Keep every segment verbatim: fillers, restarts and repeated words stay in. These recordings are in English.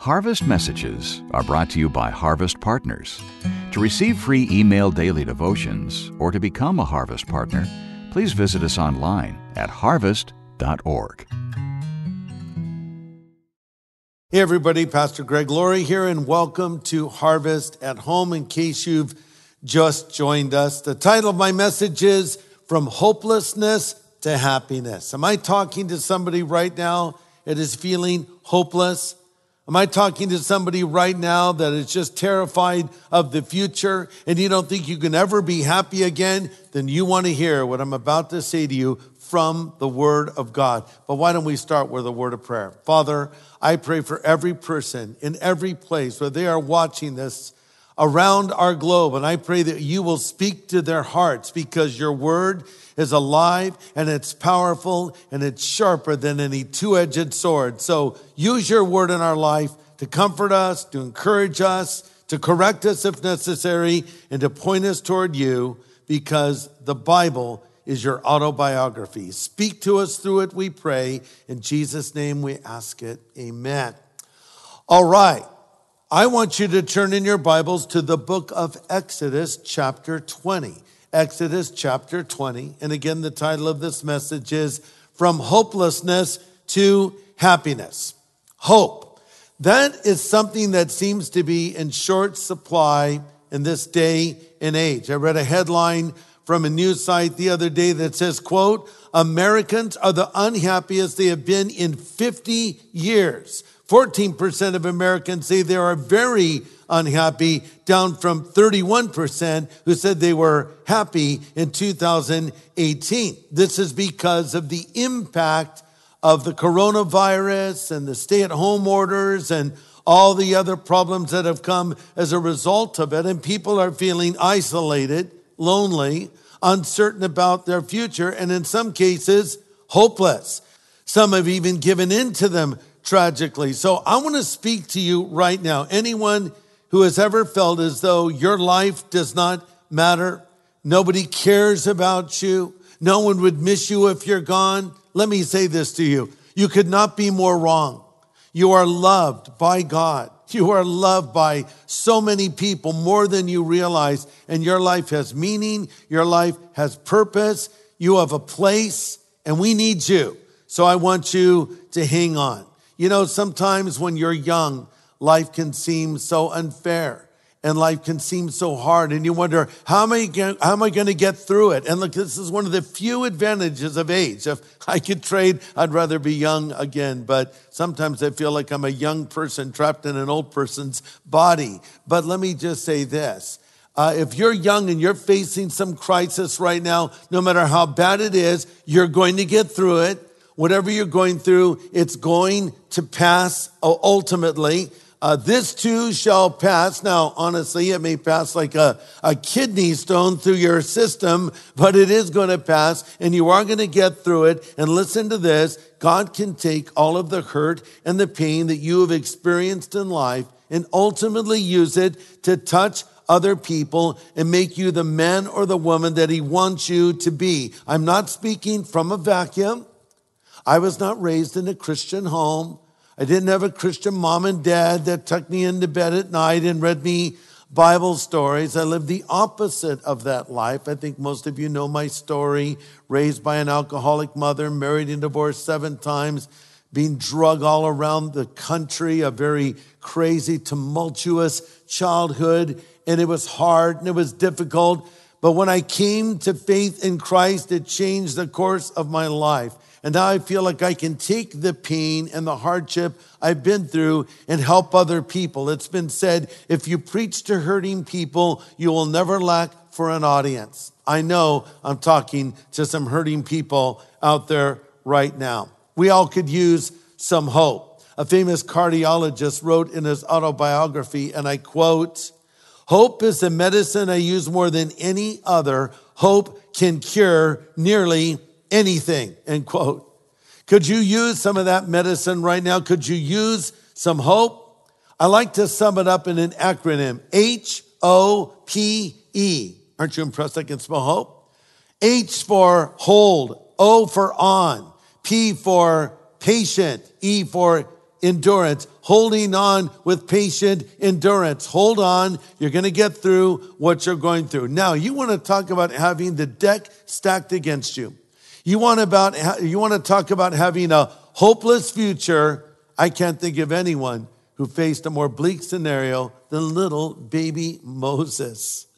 Harvest Messages are brought to you by Harvest Partners. To receive free email daily devotions or to become a Harvest Partner, please visit us online at harvest dot org. Hey everybody, Pastor Greg Laurie here, and welcome to Harvest at Home. In case you've just joined us, the title of my message is From Hopelessness to Happiness. Am I talking to somebody right now that is feeling hopeless? Am I talking to somebody right now that is just terrified of the future and you don't think you can ever be happy again? Then you want to hear what I'm about to say to you from the Word of God. But why don't we start with a word of prayer? Father, I pray for every person in every place where they are watching this around our globe, and I pray that you will speak to their hearts, because your word is alive and it's powerful and it's sharper than any two-edged sword. So use your word in our life to comfort us, to encourage us, to correct us if necessary, and to point us toward you, because the Bible is your autobiography. Speak to us through it, we pray. In Jesus' name we ask it. Amen. All right. I want you to turn in your Bibles to the book of Exodus chapter twenty. Exodus chapter twenty. And again, the title of this message is From Hopelessness to Happiness. Hope. That is something that seems to be in short supply in this day and age. I read a headline from a news site the other day that says, quote, Americans are the unhappiest they have been in fifty years. fourteen percent of Americans say they are very unhappy, down from thirty-one percent who said they were happy in two thousand eighteen. This is because of the impact of the coronavirus and the stay-at-home orders and all the other problems that have come as a result of it. And people are feeling isolated, lonely, uncertain about their future, and in some cases, hopeless. Some have even given in to them tragically. So I want to speak to you right now. Anyone who has ever felt as though your life does not matter, nobody cares about you, no one would miss you if you're gone, let me say this to you. You could not be more wrong. You are loved by God. You are loved by so many people, more than you realize, and your life has meaning. Your life has purpose. You have a place, and we need you. So I want you to hang on. You know, sometimes when you're young, life can seem so unfair and life can seem so hard, and you wonder, how am I going, how am I going to get through it? And look, this is one of the few advantages of age. If I could trade, I'd rather be young again, but sometimes I feel like I'm a young person trapped in an old person's body. But let me just say this. Uh, if you're young and you're facing some crisis right now, no matter how bad it is, you're going to get through it. Whatever you're going through, it's going to pass ultimately. Uh, this too shall pass. Now, honestly, it may pass like a, a kidney stone through your system, but it is going to pass, and you are going to get through it. And listen to this. God can take all of the hurt and the pain that you have experienced in life and ultimately use it to touch other people and make you the man or the woman that he wants you to be. I'm not speaking from a vacuum. I was not raised in a Christian home. I didn't have a Christian mom and dad that tucked me into bed at night and read me Bible stories. I lived the opposite of that life. I think most of you know my story. Raised by an alcoholic mother, married and divorced seven times, being drugged all around the country, a very crazy, tumultuous childhood. And it was hard and it was difficult. But when I came to faith in Christ, it changed the course of my life. And now I feel like I can take the pain and the hardship I've been through and help other people. It's been said, if you preach to hurting people, you will never lack for an audience. I know I'm talking to some hurting people out there right now. We all could use some hope. A famous cardiologist wrote in his autobiography, and I quote, "Hope is the medicine I use more than any other. Hope can cure nearly anything," end quote. Could you use some of that medicine right now? Could you use some hope? I like to sum it up in an acronym, H O P E. Aren't you impressed I can spell hope? H for hold, O for on, P for patient, E for endurance, holding on with patient endurance. Hold on. You're going to get through what you're going through. Now, you want to talk about having the deck stacked against you. You want about, you want to talk about having a hopeless future. I can't think of anyone who faced a more bleak scenario than little baby Moses.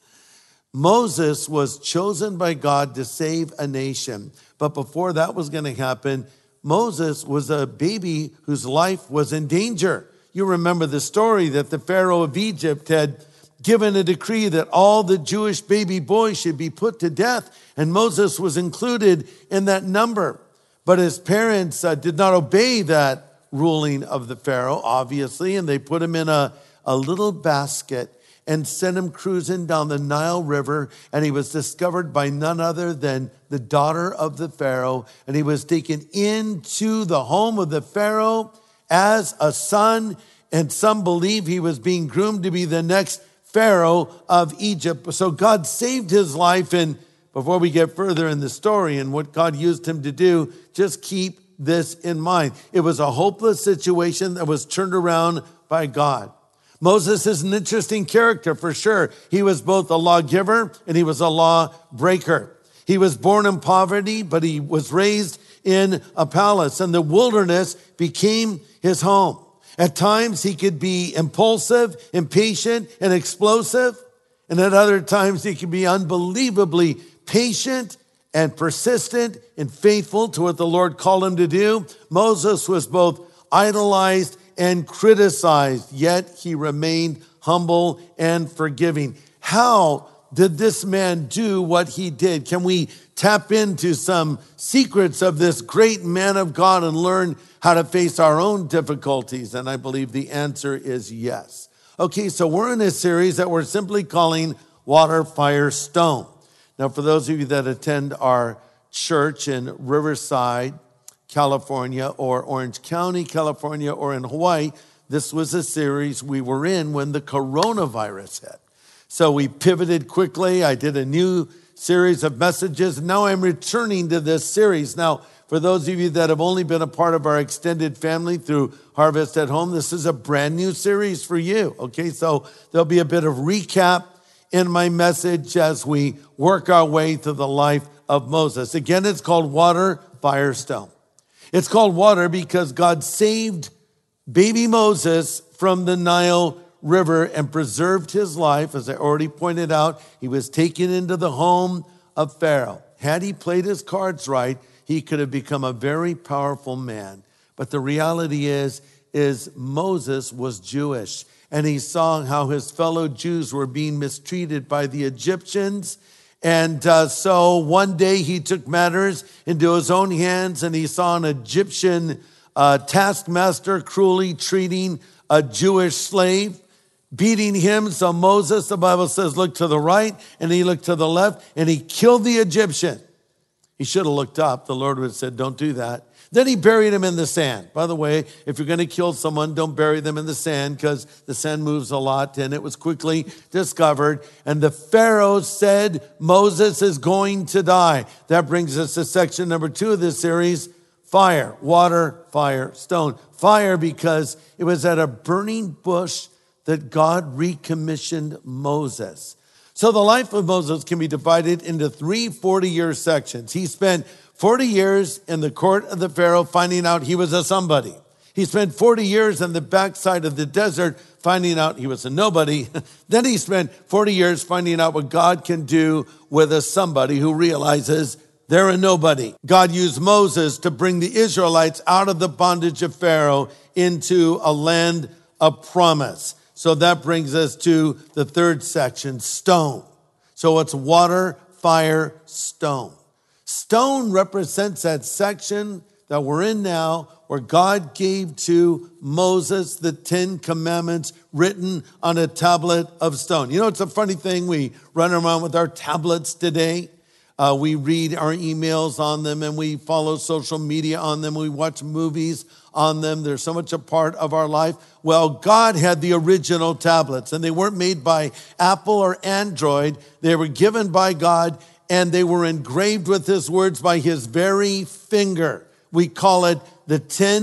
Moses was chosen by God to save a nation. But before that was going to happen, Moses was a baby whose life was in danger. You remember the story that the Pharaoh of Egypt had given a decree that all the Jewish baby boys should be put to death, and Moses was included in that number. But his parents uh, did not obey that ruling of the Pharaoh, obviously, and they put him in a, a little basket and sent him cruising down the Nile River, and he was discovered by none other than the daughter of the Pharaoh, and he was taken into the home of the Pharaoh as a son, and some believe he was being groomed to be the next Pharaoh of Egypt. So God saved his life, and before we get further in the story and what God used him to do, just keep this in mind. It was a hopeless situation that was turned around by God. Moses is an interesting character for sure. He was both a lawgiver and he was a lawbreaker. He was born in poverty, but he was raised in a palace, and the wilderness became his home. At times he could be impulsive, impatient, and explosive. And at other times he could be unbelievably patient and persistent and faithful to what the Lord called him to do. Moses was both idolized and criticized, yet he remained humble and forgiving. How did this man do what he did? Can we tap into some secrets of this great man of God and learn how to face our own difficulties? And I believe the answer is yes. Okay, so we're in a series that we're simply calling Water, Fire, Stone. Now, for those of you that attend our church in Riverside, California, or Orange County, California, or in Hawaii, this was a series we were in when the coronavirus hit. So we pivoted quickly. I did a new series of messages, and now I'm returning to this series. Now, for those of you that have only been a part of our extended family through Harvest at Home, this is a brand new series for you, okay? So there'll be a bit of recap in my message as we work our way through the life of Moses. Again, it's called Water, Fire, Stone. It's called water because God saved baby Moses from the Nile River and preserved his life. As I already pointed out, he was taken into the home of Pharaoh. Had he played his cards right, he could have become a very powerful man. But the reality is, is Moses was Jewish, and he saw how his fellow Jews were being mistreated by the Egyptians. And uh, so one day he took matters into his own hands, and he saw an Egyptian uh, taskmaster cruelly treating a Jewish slave, beating him. So Moses, the Bible says, looked to the right and he looked to the left, and he killed the Egyptian. He should have looked up. The Lord would have said, don't do that. Then he buried him in the sand. By the way, if you're going to kill someone, don't bury them in the sand because the sand moves a lot, and it was quickly discovered. And the Pharaoh said, Moses is going to die. That brings us to section number two of this series, fire, water, fire, stone. Fire because it was at a burning bush that God recommissioned Moses. So the life of Moses can be divided into three forty-year sections. He spent forty years in the court of the Pharaoh finding out he was a somebody. He spent forty years on the backside of the desert finding out he was a nobody. Then he spent forty years finding out what God can do with a somebody who realizes they're a nobody. God used Moses to bring the Israelites out of the bondage of Pharaoh into a land of promise. So that brings us to the third section, stone. So it's water, fire, stone. Stone represents that section that we're in now where God gave to Moses the Ten Commandments written on a tablet of stone. You know, it's a funny thing. We run around with our tablets today. Uh, we read our emails on them, and we follow social media on them. We watch movies on them. They're so much a part of our life. Well, God had the original tablets, and they weren't made by Apple or Android. They were given by God, and they were engraved with his words by his very finger. We call it the Ten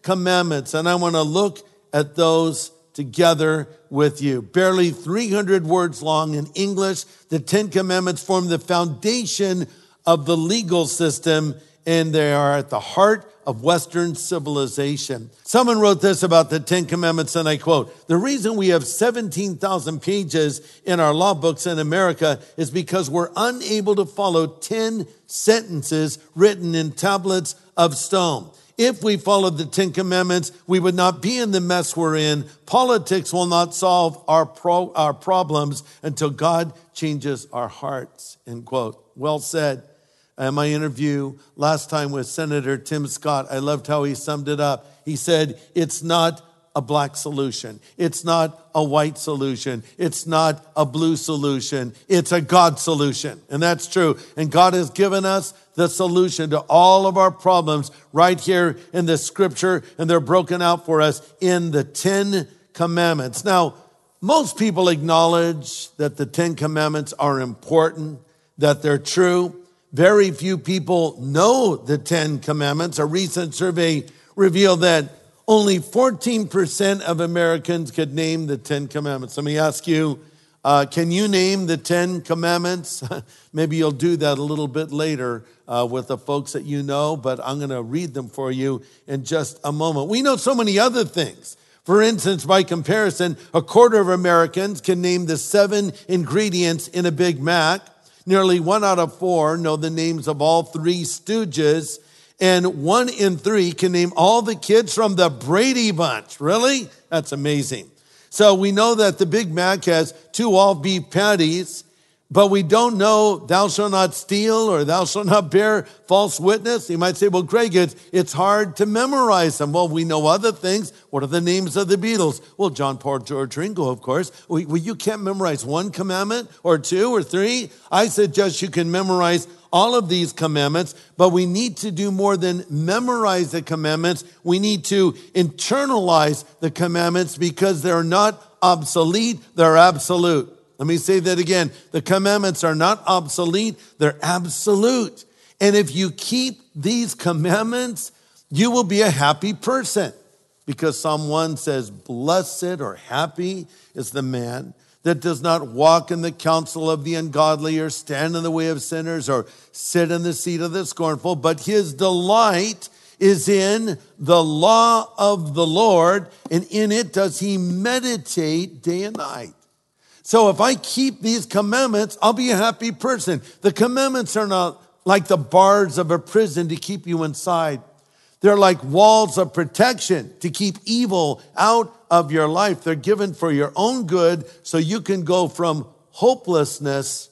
Commandments, and I want to look at those together with you. Barely three hundred words long in English, the Ten Commandments form the foundation of the legal system, and they are at the heart of Western civilization. Someone wrote this about the Ten Commandments, and I quote, "The reason we have seventeen thousand pages in our law books in America is because we're unable to follow ten sentences written in tablets of stone. If we followed the Ten Commandments, we would not be in the mess we're in. Politics will not solve our pro- our problems until God changes our hearts," end quote. Well said. In my interview last time with Senator Tim Scott, I loved how he summed it up. He said, it's not a black solution. It's not a white solution. It's not a blue solution. It's a God solution. And that's true. And God has given us the solution to all of our problems right here in the scripture, and they're broken out for us in the Ten Commandments. Now, most people acknowledge that the Ten Commandments are important, that they're true. Very few people know the Ten Commandments. A recent survey revealed that only fourteen percent of Americans could name the Ten Commandments. Let me ask you, uh, can you name the Ten Commandments? Maybe you'll do that a little bit later uh, with the folks that you know, but I'm going to read them for you in just a moment. We know so many other things. For instance, by comparison, a quarter of Americans can name the seven ingredients in a Big Mac. Nearly one out of four know the names of all three Stooges, and one in three can name all the kids from the Brady Bunch. Really? That's amazing. So we know that the Big Mac has two all-beef patties, but we don't know thou shalt not steal or thou shalt not bear false witness. You might say, well, Greg, it's, it's hard to memorize them. Well, we know other things. What are the names of the Beatles? Well, John, Paul, George, Ringo, of course. Well, you can't memorize one commandment or two or three. I suggest you can memorize all of these commandments, but we need to do more than memorize the commandments. We need to internalize the commandments because they're not obsolete, they're absolute. Let me say that again. The commandments are not obsolete, they're absolute. And if you keep these commandments, you will be a happy person. Because Psalm one says, blessed or happy is the man that does not walk in the counsel of the ungodly or stand in the way of sinners or sit in the seat of the scornful, but his delight is in the law of the Lord, and in it does he meditate day and night. So if I keep these commandments, I'll be a happy person. The commandments are not like the bars of a prison to keep you inside. They're like walls of protection to keep evil out of your life. They're given for your own good so you can go from hopelessness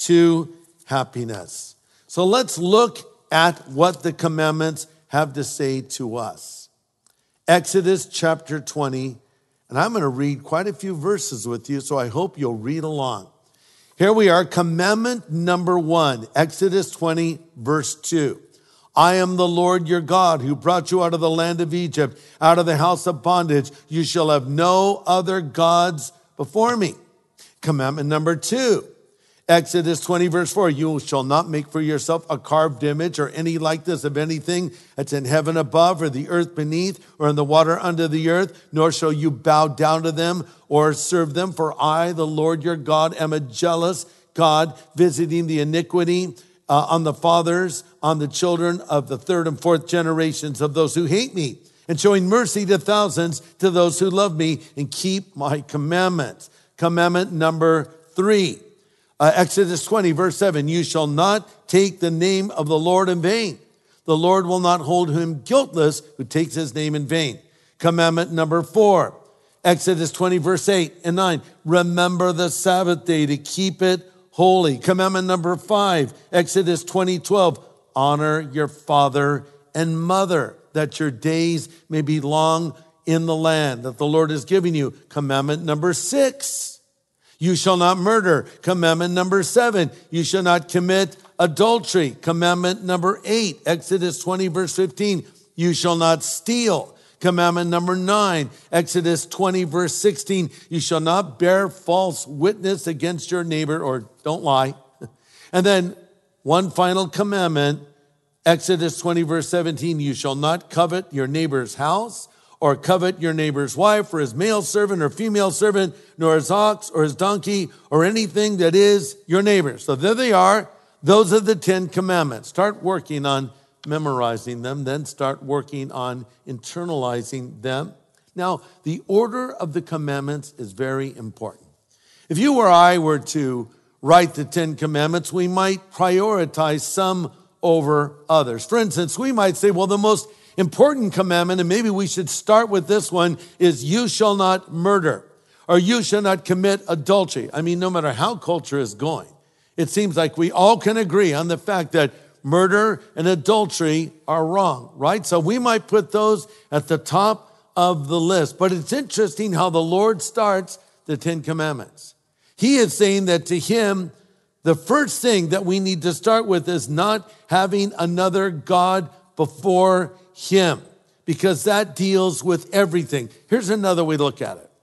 to happiness. So let's look at what the commandments have to say to us. Exodus chapter twenty. And I'm going to read quite a few verses with you, so I hope you'll read along. Here we are, commandment number one, Exodus twenty, verse two. I am the Lord your God who brought you out of the land of Egypt, out of the house of bondage. You shall have no other gods before me. Commandment number two, Exodus twenty, verse four. You shall not make for yourself a carved image or any likeness of anything that's in heaven above or the earth beneath or in the water under the earth, nor shall you bow down to them or serve them. For I, the Lord your God, am a jealous God, visiting the iniquity uh, on the fathers, on the children of the third and fourth generations of those who hate me, and showing mercy to thousands to those who love me and keep my commandments. Commandment number three. Uh, Exodus twenty, verse seven, you shall not take the name of the Lord in vain. The Lord will not hold him guiltless who takes his name in vain. Commandment number four, Exodus twenty, verse eight and nine, remember the Sabbath day to keep it holy. Commandment number five, Exodus twenty, twelve, honor your father and mother, that your days may be long in the land that the Lord is giving you. Commandment number six, you shall not murder. Commandment number seven, you shall not commit adultery. Commandment number eight, Exodus twenty, verse fifteen, you shall not steal. Commandment number nine, Exodus twenty, verse sixteen, you shall not bear false witness against your neighbor, or don't lie. And then one final commandment, Exodus twenty, verse seventeen, you shall not covet your neighbor's house or covet your neighbor's wife or his male servant or female servant, nor his ox or his donkey or anything that is your neighbor's. So there they are. Those are the Ten Commandments. Start working on memorizing them, then start working on internalizing them. Now, the order of the commandments is very important. If you or I were to write the Ten Commandments, we might prioritize some over others. For instance, we might say, well, the most important commandment, and maybe we should start with this one, is you shall not murder, or you shall not commit adultery. I mean, no matter how culture is going, it seems like we all can agree on the fact that murder and adultery are wrong, right? So we might put those at the top of the list. But it's interesting how the Lord starts the Ten Commandments. He is saying that to him, the first thing that we need to start with is not having another God before him, because that deals with everything. Here's another way to look at it.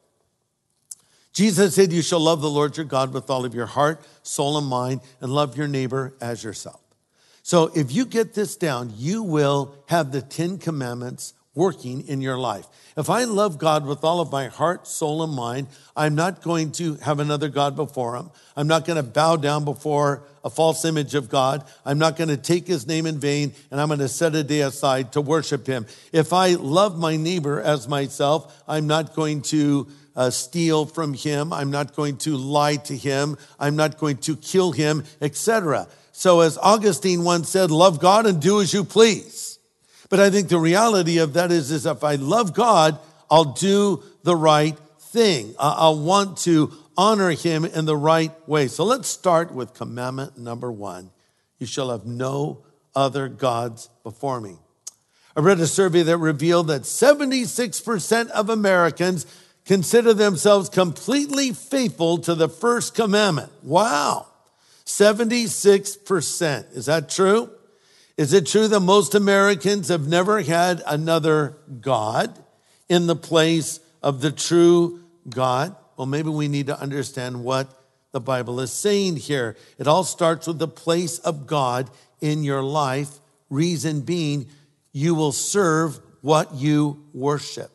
Jesus said, you shall love the Lord your God with all of your heart, soul, and mind, and love your neighbor as yourself. So if you get this down, you will have the Ten Commandments working in your life. If I love God with all of my heart, soul, and mind, I'm not going to have another God before him. I'm not going to bow down before a false image of God. I'm not going to take his name in vain, and I'm going to set a day aside to worship him. If I love my neighbor as myself, I'm not going to uh, steal from him. I'm not going to lie to him. I'm not going to kill him, et cetera. So as Augustine once said, love God and do as you please. But I think the reality of that is, is if I love God, I'll do the right thing. I'll want to honor him in the right way. So let's start with commandment number one. You shall have no other gods before me. I read a survey that revealed that seventy-six percent of Americans consider themselves completely faithful to the first commandment. Wow. seventy-six percent. Is that true? Is it true that most Americans have never had another God in the place of the true God? Well, maybe we need to understand what the Bible is saying here. It all starts with the place of God in your life. Reason being, you will serve what you worship.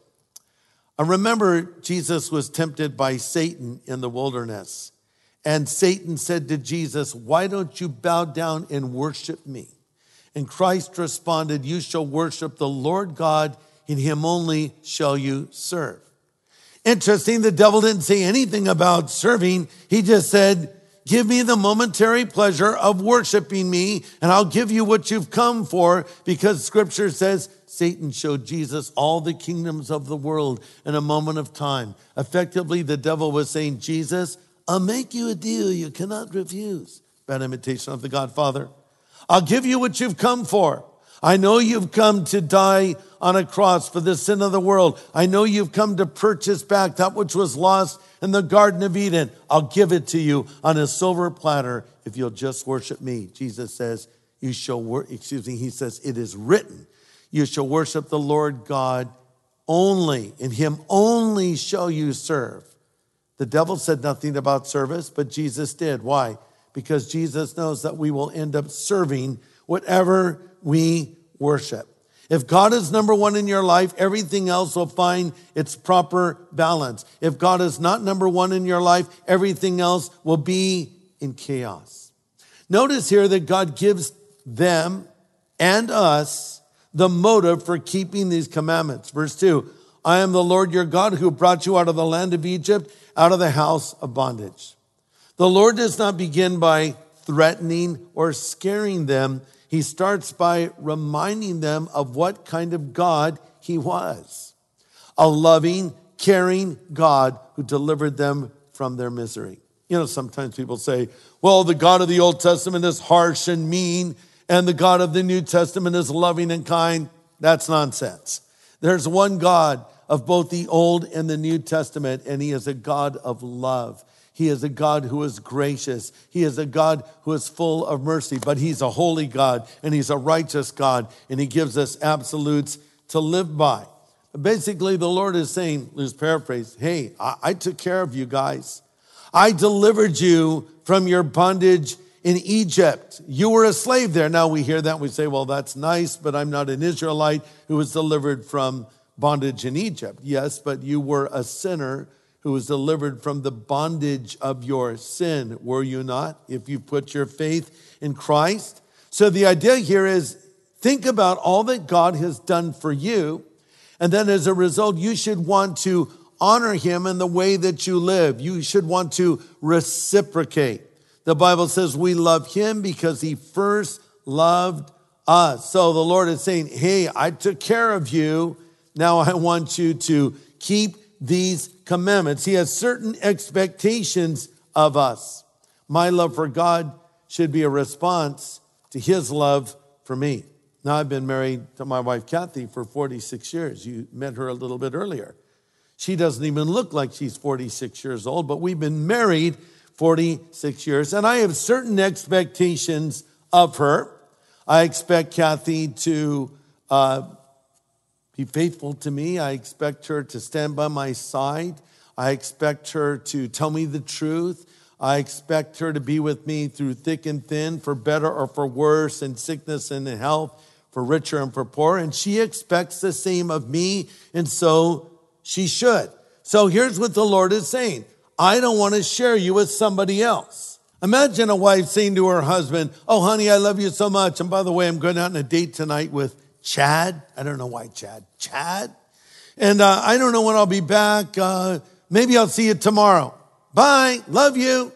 I remember Jesus was tempted by Satan in the wilderness. And Satan said to Jesus, why don't you bow down and worship me? And Christ responded, you shall worship the Lord God, in him only shall you serve. Interesting, the devil didn't say anything about serving. He just said, give me the momentary pleasure of worshiping me, and I'll give you what you've come for, because scripture says Satan showed Jesus all the kingdoms of the world in a moment of time. Effectively, the devil was saying, Jesus, I'll make you a deal you cannot refuse. Bad imitation of the Godfather. I'll give you what you've come for. I know you've come to die on a cross for the sin of the world. I know you've come to purchase back that which was lost in the Garden of Eden. I'll give it to you on a silver platter if you'll just worship me. Jesus says, you shall wor-, excuse me, he says, it is written, you shall worship the Lord God only. In him only shall you serve. The devil said nothing about service, but Jesus did. Why? Because Jesus knows that we will end up serving whatever we worship. If God is number one in your life, everything else will find its proper balance. If God is not number one in your life, everything else will be in chaos. Notice here that God gives them and us the motive for keeping these commandments. Verse two, I am the Lord your God who brought you out of the land of Egypt, out of the house of bondage. The Lord does not begin by threatening or scaring them. He starts by reminding them of what kind of God he was. A loving, caring God who delivered them from their misery. You know, sometimes people say, well, the God of the Old Testament is harsh and mean, and the God of the New Testament is loving and kind. That's nonsense. There's one God of both the Old and the New Testament, and he is a God of love. He is a God who is gracious. He is a God who is full of mercy, but he's a holy God and he's a righteous God, and he gives us absolutes to live by. Basically, the Lord is saying, let's paraphrase, hey, I, I took care of you guys. I delivered you from your bondage in Egypt. You were a slave there. Now we hear that and we say, well, that's nice, but I'm not an Israelite who was delivered from bondage in Egypt. Yes, but you were a sinner who was delivered from the bondage of your sin, were you not, if you put your faith in Christ? So the idea here is think about all that God has done for you, and then as a result, you should want to honor him in the way that you live. You should want to reciprocate. The Bible says we love him because he first loved us. So the Lord is saying, hey, I took care of you. Now I want you to keep these commandments. He has certain expectations of us. My love for God should be a response to his love for me. Now, I've been married to my wife, Kathy, for forty-six years. You met her a little bit earlier. She doesn't even look like she's forty-six years old, but we've been married forty-six years, and I have certain expectations of her. I expect Kathy to uh, be faithful to me. I expect her to stand by my side. I expect her to tell me the truth. I expect her to be with me through thick and thin, for better or for worse, in sickness and in health, for richer and for poor. And she expects the same of me, and so she should. So here's what the Lord is saying. I don't want to share you with somebody else. Imagine a wife saying to her husband, oh, honey, I love you so much. And by the way, I'm going out on a date tonight with Chad. I don't know why Chad. Chad. And uh, I don't know when I'll be back. Uh, maybe I'll see you tomorrow. Bye. Love you.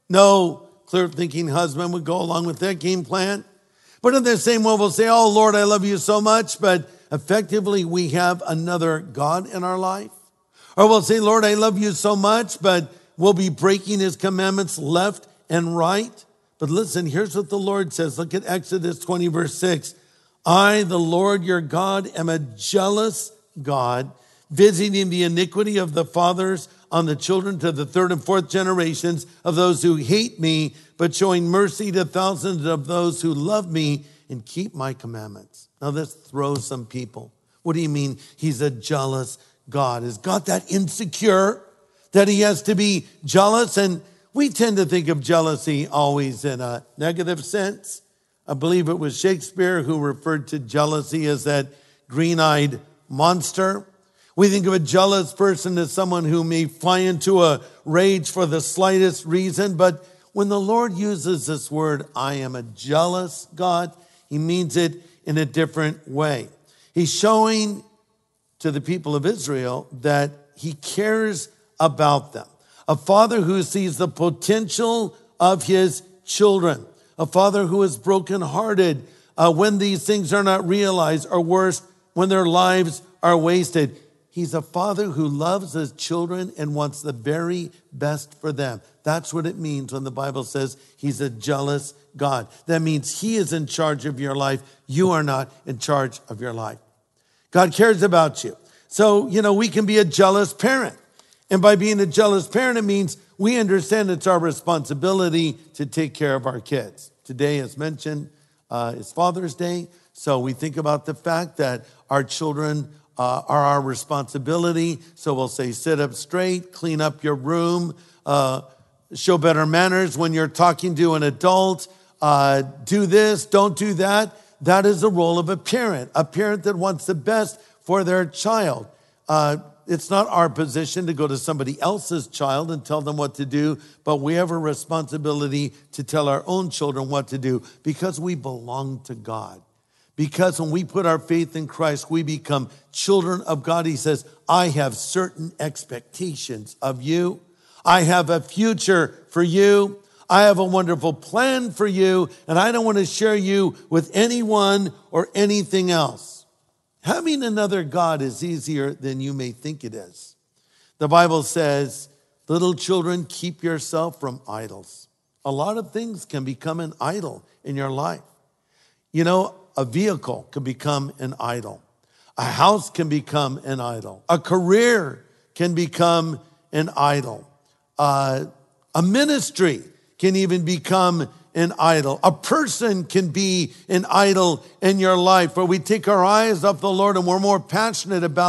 No clear-thinking husband would go along with that game plan. But in the same way, we'll say, oh, Lord, I love you so much. But effectively, we have another God in our life. Or we'll say, Lord, I love you so much, but we'll be breaking his commandments left and right. But listen, here's what the Lord says. Look at Exodus twenty, verse six. I, the Lord your God, am a jealous God, visiting the iniquity of the fathers on the children to the third and fourth generations of those who hate me, but showing mercy to thousands of those who love me and keep my commandments. Now this throws some people. What do you mean he's a jealous God? Is God that insecure that he has to be jealous? And we tend to think of jealousy always in a negative sense. I believe it was Shakespeare who referred to jealousy as that green-eyed monster. We think of a jealous person as someone who may fly into a rage for the slightest reason. But when the Lord uses this word, I am a jealous God, he means it in a different way. He's showing to the people of Israel that he cares about them. A father who sees the potential of his children. A father who is brokenhearted uh, when these things are not realized, or worse, when their lives are wasted. He's a father who loves his children and wants the very best for them. That's what it means when the Bible says he's a jealous God. That means he is in charge of your life. You are not in charge of your life. God cares about you. So, you know, we can be a jealous parent. And by being a jealous parent, it means we understand it's our responsibility to take care of our kids. Today, as mentioned, uh, is Father's Day. So we think about the fact that our children uh, are our responsibility. So we'll say, sit up straight, clean up your room, uh, show better manners when you're talking to an adult, uh, do this, don't do that. That is the role of a parent, a parent that wants the best for their child. Uh, it's not our position to go to somebody else's child and tell them what to do, but we have a responsibility to tell our own children what to do because we belong to God. Because when we put our faith in Christ, we become children of God. He says, I have certain expectations of you. I have a future for you. I have a wonderful plan for you, and I don't want to share you with anyone or anything else. Having another God is easier than you may think it is. The Bible says, little children, keep yourself from idols. A lot of things can become an idol in your life. You know, a vehicle can become an idol. A house can become an idol. A career can become an idol. Uh, a ministry can even become an idol. A person can be an idol in your life, where we take our eyes off the Lord and we're more passionate about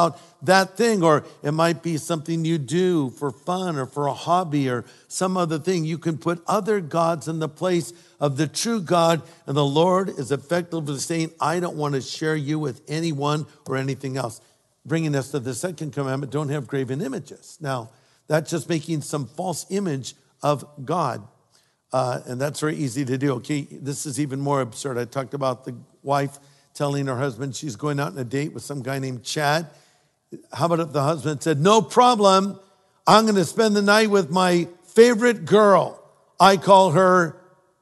that thing, or it might be something you do for fun or for a hobby or some other thing. You can put other gods in the place of the true God, and the Lord is effectively saying, I don't want to share you with anyone or anything else. Bringing us to the second commandment, don't have graven images. Now, that's just making some false image of God, uh, and that's very easy to do. Okay, this is even more absurd. I talked about the wife telling her husband she's going out on a date with some guy named Chad. How about if the husband said, no problem, I'm going to spend the night with my favorite girl. I call her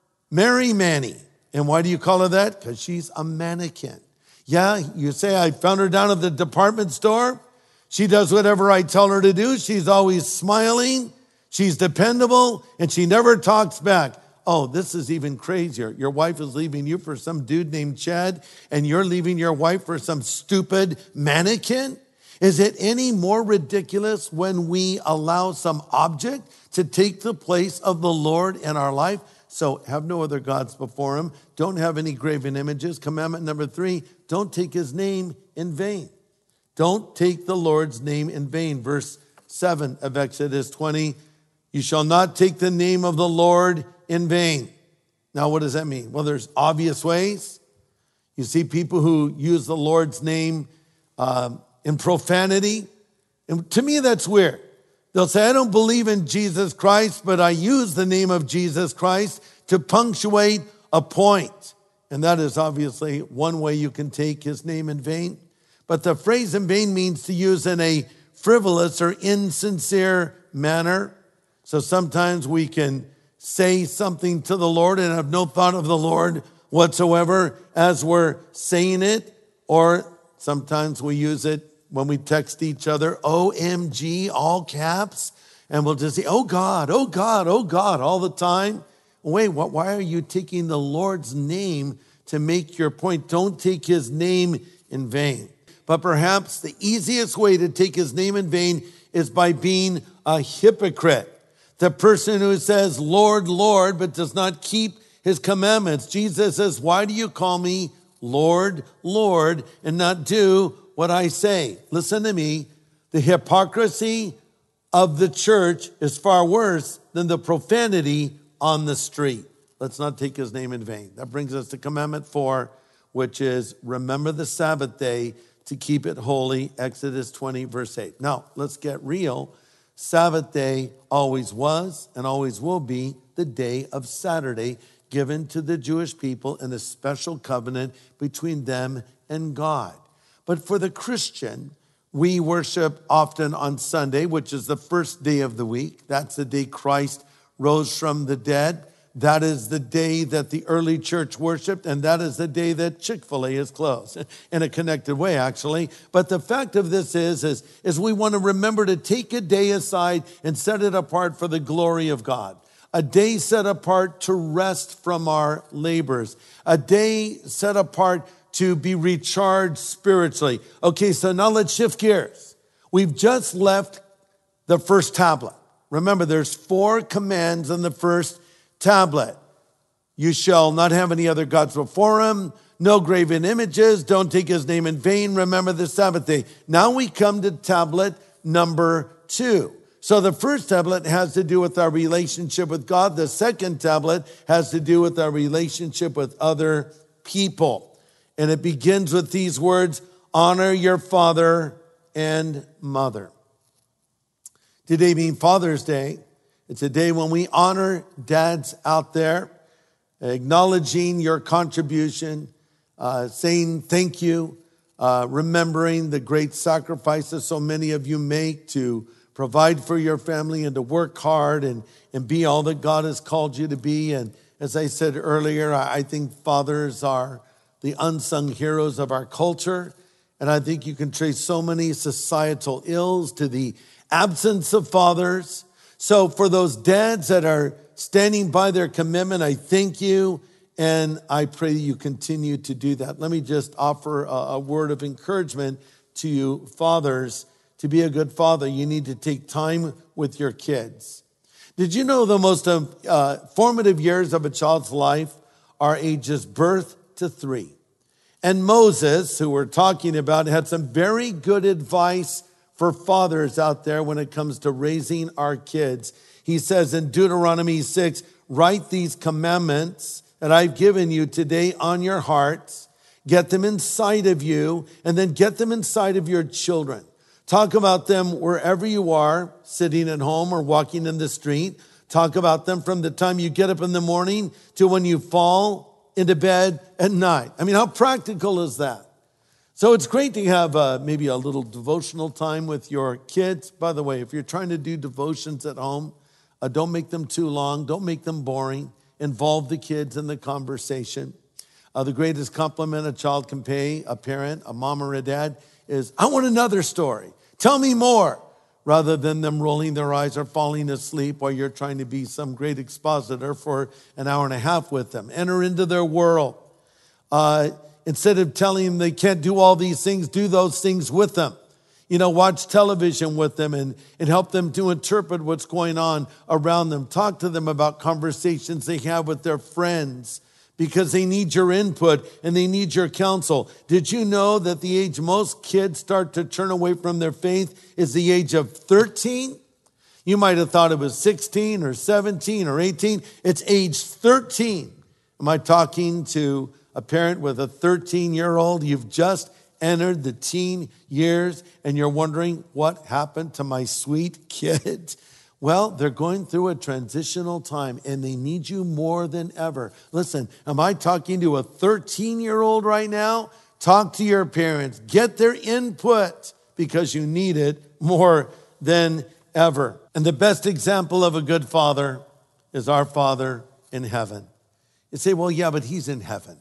Mary Manny. And why do you call her that? Because she's a mannequin. Yeah, you say, I found her down at the department store. She does whatever I tell her to do. She's always smiling. She's dependable, and she never talks back. Oh, this is even crazier. Your wife is leaving you for some dude named Chad, and you're leaving your wife for some stupid mannequin? Is it any more ridiculous when we allow some object to take the place of the Lord in our life? So have no other gods before him. Don't have any graven images. Commandment number three, don't take his name in vain. Don't take the Lord's name in vain. Verse seven of Exodus twenty, you shall not take the name of the Lord in vain. Now, what does that mean? Well, there's obvious ways. You see people who use the Lord's name um, in profanity. And to me, that's weird. They'll say, I don't believe in Jesus Christ, but I use the name of Jesus Christ to punctuate a point. And that is obviously one way you can take his name in vain. But the phrase in vain means to use in a frivolous or insincere manner. So sometimes we can say something to the Lord and have no thought of the Lord whatsoever as we're saying it. Or sometimes we use it when we text each other, O M G, all caps, and we'll just say, oh God, oh God, oh God, all the time. Wait, what, why are you taking the Lord's name to make your point? Don't take his name in vain. But perhaps the easiest way to take his name in vain is by being a hypocrite. The person who says, Lord, Lord, but does not keep his commandments. Jesus says, why do you call me Lord, Lord, and not do what I say? Listen to me. The hypocrisy of the church is far worse than the profanity on the street. Let's not take his name in vain. That brings us to commandment four, which is remember the Sabbath day to keep it holy. Exodus twenty, verse eight. Now, let's get real. Sabbath day always was and always will be the day of Saturday, given to the Jewish people in a special covenant between them and God. But for the Christian, we worship often on Sunday, which is the first day of the week. That's the day Christ rose from the dead. That is the day that the early church worshiped, and that is the day that Chick-fil-A is closed, in a connected way, actually. But the fact of this is, is, is we want to remember to take a day aside and set it apart for the glory of God. A day set apart to rest from our labors. A day set apart to be recharged spiritually. Okay, so now let's shift gears. We've just left the first tablet. Remember, there's four commands in the first tablet. You shall not have any other gods before him. No graven images. Don't take his name in vain. Remember the Sabbath day. Now we come to tablet number two. So the first tablet has to do with our relationship with God. The second tablet has to do with our relationship with other people. And it begins with these words, honor your father and mother. Today being Father's Day, it's a day when we honor dads out there, acknowledging your contribution, uh, saying thank you, uh, remembering the great sacrifices so many of you make to provide for your family and to work hard and, and be all that God has called you to be. And as I said earlier, I think fathers are the unsung heroes of our culture. And I think you can trace so many societal ills to the absence of fathers. So for those dads that are standing by their commitment, I thank you. And I pray you continue to do that. Let me just offer a, a word of encouragement to you fathers. To be a good father, you need to take time with your kids. Did you know the most uh, formative years of a child's life are ages birth to three? And Moses, who we're talking about, had some very good advice for fathers out there when it comes to raising our kids. He says in Deuteronomy six, write these commandments that I've given you today on your hearts, get them inside of you, and then get them inside of your children. Talk about them wherever you are, sitting at home or walking in the street. Talk about them from the time you get up in the morning to when you fall into bed at night. I mean, how practical is that? So it's great to have uh, maybe a little devotional time with your kids. By the way, if you're trying to do devotions at home, uh, don't make them too long. Don't make them boring. Involve the kids in the conversation. Uh, the greatest compliment a child can pay a parent, a mom or a dad, is, I want another story. Tell me more. Rather than them rolling their eyes or falling asleep while you're trying to be some great expositor for an hour and a half with them. Enter into their world. Uh, Instead of telling them they can't do all these things, do those things with them. You know, watch television with them and, and help them to interpret what's going on around them. Talk to them about conversations they have with their friends because they need your input and they need your counsel. Did you know that the age most kids start to turn away from their faith is the age of thirteen? You might have thought it was sixteen or seventeen or eighteen. It's age thirteen. Am I talking to a parent with a thirteen-year-old? You've just entered the teen years and you're wondering, what happened to my sweet kid? Well, they're going through a transitional time and they need you more than ever. Listen, am I talking to a thirteen-year-old right now? Talk to your parents. Get their input because you need it more than ever. And the best example of a good father is our Father in heaven. You say, well, yeah, but he's in heaven.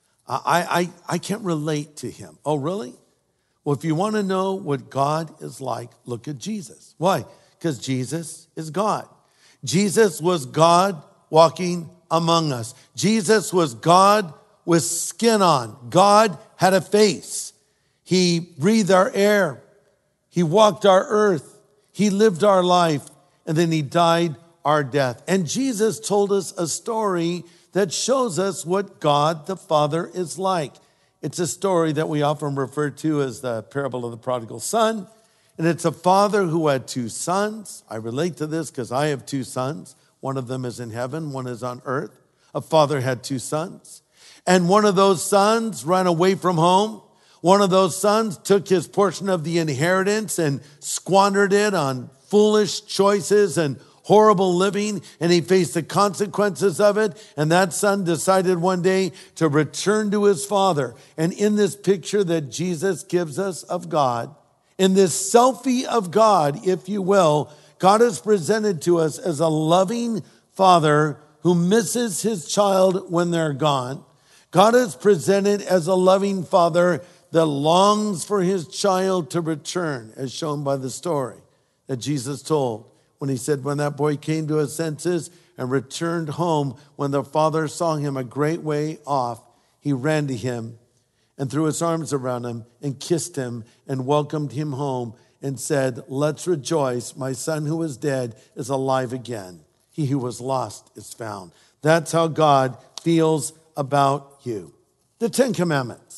I, I, I can't relate to him. Oh, really? Well, if you want to know what God is like, look at Jesus. Why? Because Jesus is God. Jesus was God walking among us. Jesus was God with skin on. God had a face. He breathed our air. He walked our earth. He lived our life. And then he died our death. And Jesus told us a story that shows us what God the Father is like. It's a story that we often refer to as the parable of the prodigal son. And it's a father who had two sons. I relate to this because I have two sons. One of them is in heaven, one is on earth. A father had two sons. And one of those sons ran away from home. One of those sons took his portion of the inheritance and squandered it on foolish choices and horrible living, and he faced the consequences of it. And that son decided one day to return to his father. And in this picture that Jesus gives us of God, in this selfie of God, if you will, God is presented to us as a loving father who misses his child when they're gone. God is presented as a loving father that longs for his child to return, as shown by the story that Jesus told. When he said, when that boy came to his senses and returned home, when the father saw him a great way off, he ran to him and threw his arms around him and kissed him and welcomed him home and said, let's rejoice. My son who was dead is alive again. He who was lost is found. That's how God feels about you. The Ten Commandments.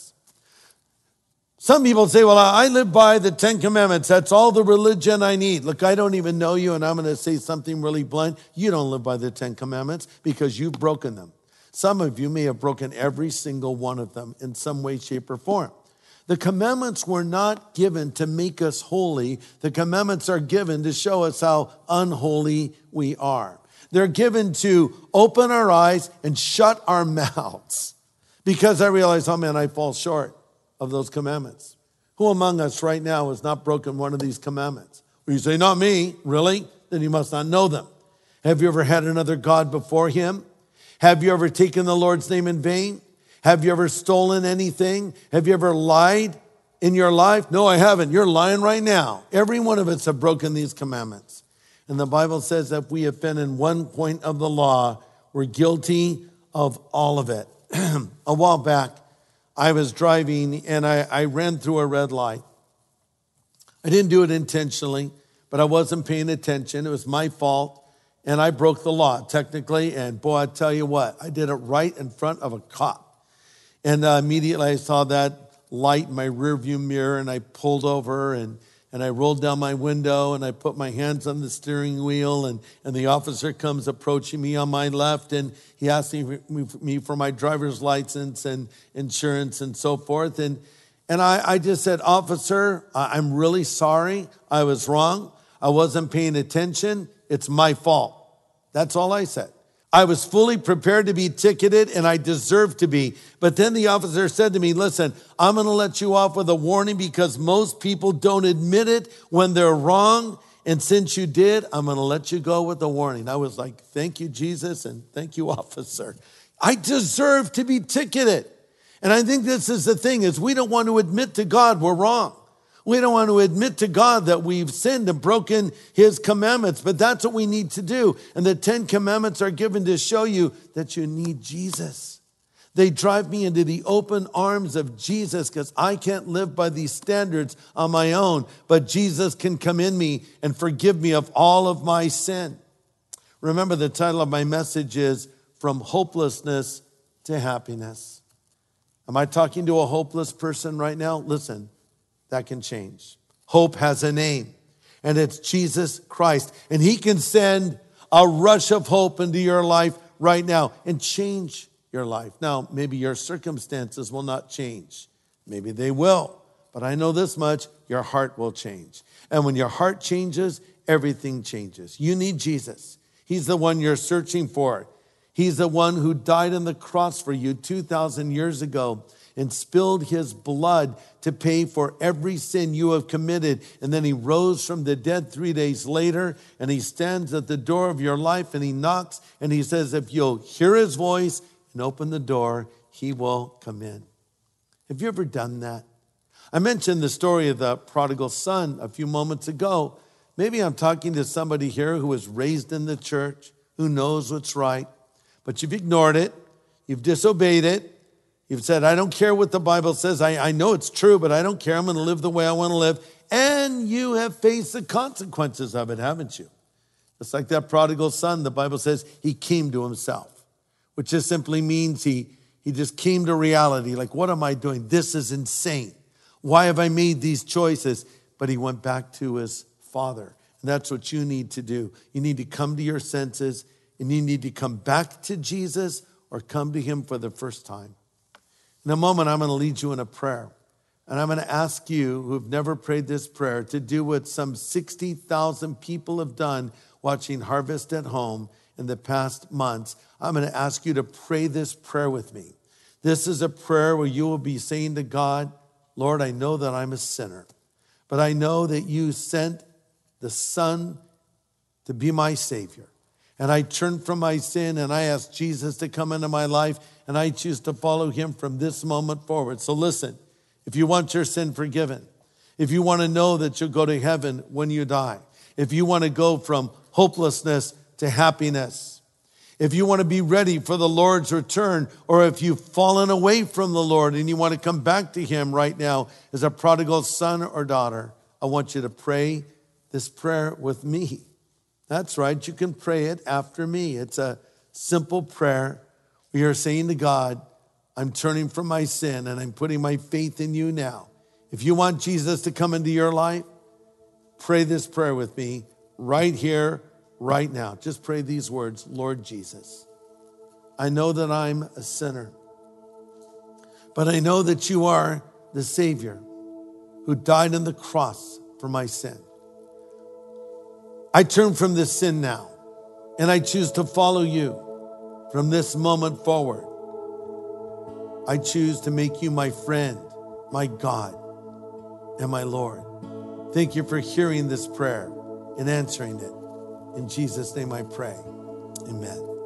Some people say, well, I live by the Ten Commandments. That's all the religion I need. Look, I don't even know you, and I'm going to say something really blunt. You don't live by the Ten Commandments because you've broken them. Some of you may have broken every single one of them in some way, shape, or form. The commandments were not given to make us holy. The commandments are given to show us how unholy we are. They're given to open our eyes and shut our mouths because I realize, oh man, I fall short of those commandments. Who among us right now has not broken one of these commandments? Well, you say, not me. Really? Then you must not know them. Have you ever had another God before him? Have you ever taken the Lord's name in vain? Have you ever stolen anything? Have you ever lied in your life? No, I haven't. You're lying right now. Every one of us have broken these commandments. And the Bible says that we have been in one point of the law, we're guilty of all of it. A while back, I was driving and I, I ran through a red light. I didn't do it intentionally, but I wasn't paying attention. It was my fault. And I broke the law technically. And boy, I tell you what, I did it right in front of a cop. And uh, immediately I saw that light in my rearview mirror and I pulled over and, and and I rolled down my window and I put my hands on the steering wheel, and, and the officer comes approaching me on my left, and he asked me, me for my driver's license and insurance and so forth. And, and I, I just said, "Officer, I'm really sorry. I was wrong. I wasn't paying attention. It's my fault." That's all I said. I was fully prepared to be ticketed, and I deserved to be. But then the officer said to me, "Listen, I'm going to let you off with a warning because most people don't admit it when they're wrong. And since you did, I'm going to let you go with a warning." I was like, "Thank you, Jesus, and thank you, officer." I deserve to be ticketed. And I think this is the thing, is we don't want to admit to God we're wrong. We don't want to admit to God that we've sinned and broken his commandments, but that's what we need to do. And the Ten Commandments are given to show you that you need Jesus. They drive me into the open arms of Jesus because I can't live by these standards on my own, but Jesus can come in me and forgive me of all of my sin. Remember, the title of my message is From Hopelessness to Happiness. Am I talking to a hopeless person right now? Listen. That can change. Hope has a name, and it's Jesus Christ. And he can send a rush of hope into your life right now and change your life. Now, maybe your circumstances will not change. Maybe they will. But I know this much, your heart will change. And when your heart changes, everything changes. You need Jesus. He's the one you're searching for. He's the one who died on the cross for you two thousand years ago and spilled his blood to pay for every sin you have committed. And then he rose from the dead three days later, and he stands at the door of your life, and he knocks, and he says, if you'll hear his voice and open the door, he will come in. Have you ever done that? I mentioned the story of the prodigal son a few moments ago. Maybe I'm talking to somebody here who was raised in the church, who knows what's right, but you've ignored it, you've disobeyed it. You've said, I don't care what the Bible says. I, I know it's true, but I don't care. I'm going to live the way I want to live. And you have faced the consequences of it, haven't you? It's like that prodigal son. The Bible says he came to himself, which just simply means he, he just came to reality. Like, what am I doing? This is insane. Why have I made these choices? But he went back to his father. And that's what you need to do. You need to come to your senses, and you need to come back to Jesus or come to him for the first time. In a moment, I'm going to lead you in a prayer. And I'm going to ask you who've never prayed this prayer to do what some sixty thousand people have done watching Harvest at Home in the past months. I'm going to ask you to pray this prayer with me. This is a prayer where you will be saying to God, Lord, I know that I'm a sinner, but I know that you sent the Son to be my Savior. And I turn from my sin and I ask Jesus to come into my life, and I choose to follow him from this moment forward. So listen, if you want your sin forgiven, if you want to know that you'll go to heaven when you die, if you want to go from hopelessness to happiness, if you want to be ready for the Lord's return, or if you've fallen away from the Lord and you want to come back to him right now as a prodigal son or daughter, I want you to pray this prayer with me. That's right. You can pray it after me. It's a simple prayer where you're saying to God, I'm turning from my sin and I'm putting my faith in you now. If you want Jesus to come into your life, pray this prayer with me right here, right now. Just pray these words. Lord Jesus, I know that I'm a sinner, but I know that you are the Savior who died on the cross for my sin. I turn from this sin now, and I choose to follow you from this moment forward. I choose to make you my friend, my God, and my Lord. Thank you for hearing this prayer and answering it. In Jesus' name I pray. Amen.